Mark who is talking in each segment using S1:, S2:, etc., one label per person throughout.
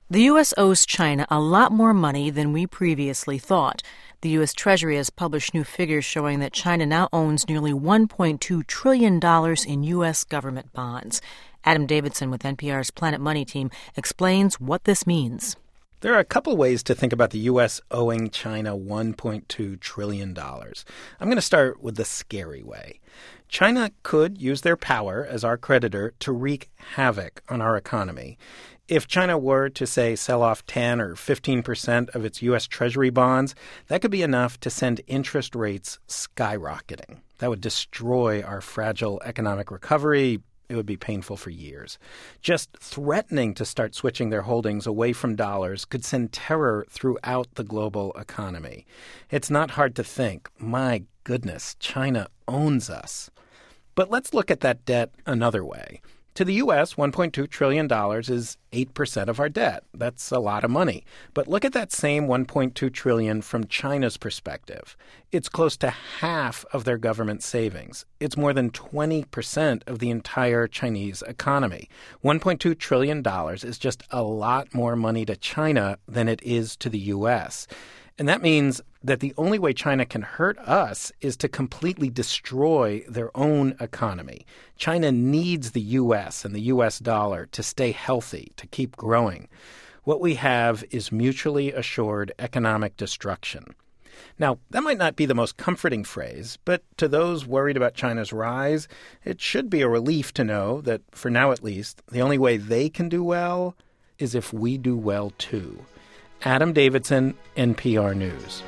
S1: The U.S. owes China a lot more money than we previously thought. The U.S. Treasury has published new figures showing that China now owns nearly $1.2 trillion in U.S. government bonds. Adam Davidson with NPR's Planet Money team explains what this means.
S2: There are a couple ways to think about the U.S. owing China $1.2 trillion. I'm going to start with the scary way. China could use their power as our creditor to wreak havoc on our economy. If China were to, say, sell off 10 or 15% of its U.S. Treasury bonds, that could be enough to send interest rates skyrocketing. That would destroy our fragile economic recovery. It would be painful for years. Just threatening to start switching their holdings away from dollars could send terror throughout the global economy. It's not hard to think, my goodness, China owns us. But let's look at that debt another way. To the U.S., $1.2 trillion is 8% of our debt. That's a lot of money. But look at that same $1.2 trillion from China's perspective. It's close to half of their government savings. It's more than 20% of the entire Chinese economy. $1.2 trillion is just a lot more money to China than it is to the U.S., and that means that the only way China can hurt us is to completely destroy their own economy. China needs the U.S. and the U.S. dollar to stay healthy, to keep growing. What we have is mutually assured economic destruction. Now, that might not be the most comforting phrase, but to those worried about China's rise, it should be a relief to know that, for now at least, the only way they can do well is if we do well too. Adam Davidson, NPR News.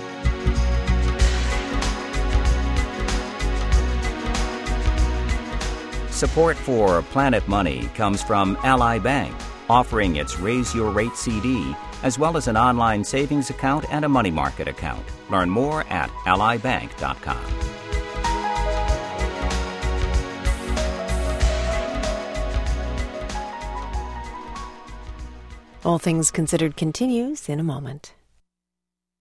S3: Support for Planet Money comes from Ally Bank, offering its Raise Your Rate CD, as well as an online savings account and a money market account. Learn more at allybank.com.
S4: All Things Considered continues in a moment.